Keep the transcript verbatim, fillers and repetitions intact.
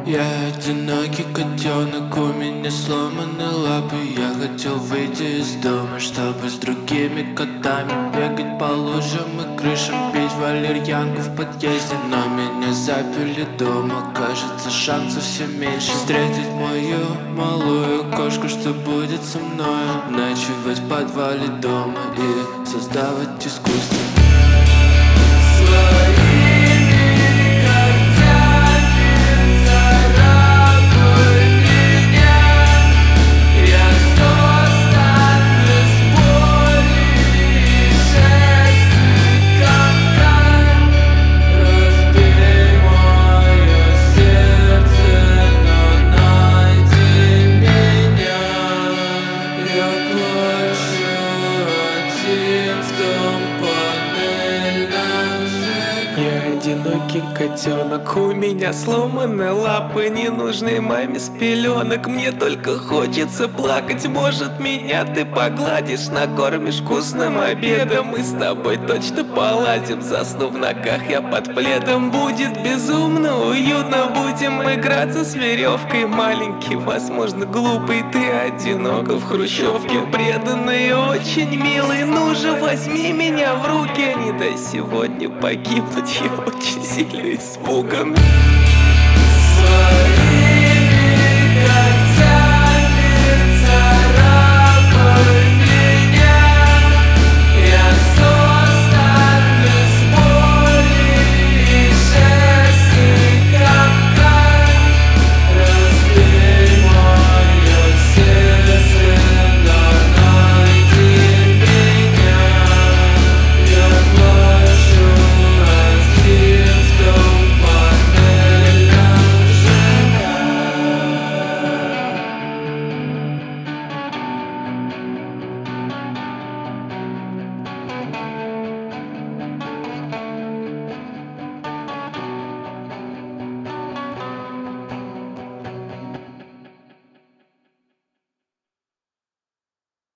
Я одинокий котенок, у меня сломаны лапы. Я хотел выйти из дома, чтобы с другими котами бегать по лужам и крышам, пить валерьянку в подъезде. Но меня заперли дома, кажется, шансов все меньше встретить мою малую кошку, что будет со мною. Ночевать в подвале дома и создавать искусство. Я одинокий котенок, у меня сломаны лапы, не нужны маме с пеленок. Мне только хочется плакать, может, меня ты погладишь, накормишь вкусным обедом. Мы с тобой точно поладим, заснув в ногах я под пледом. Будет безумно уютно, будем играться с веревкой. Маленький, возможно, глупый, ты одиноко в хрущевке. Преданный и очень милый, ну же возьми меня в руки. Не дай сегодня погибнуть, я очень сильно испуган.